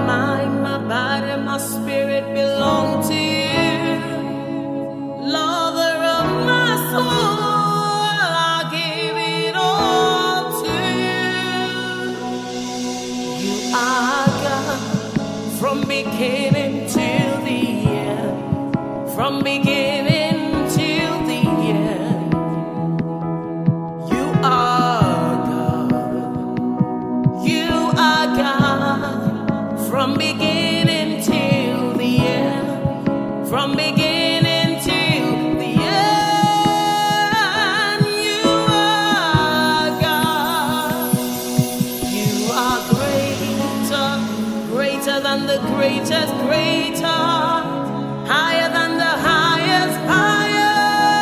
mind, my body, my spirit belong to you. Lover of my soul, I give it all to you. You are God from beginning till the end. From beginning till the end. You are God. You are God from beginning till the end. From beginning till the end. You are God. You are greater, greater than the greatest, greater, higher than the highest, higher.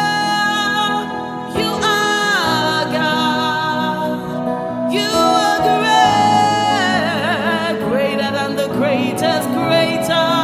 You are God. You are great, greater than the greatest, greater.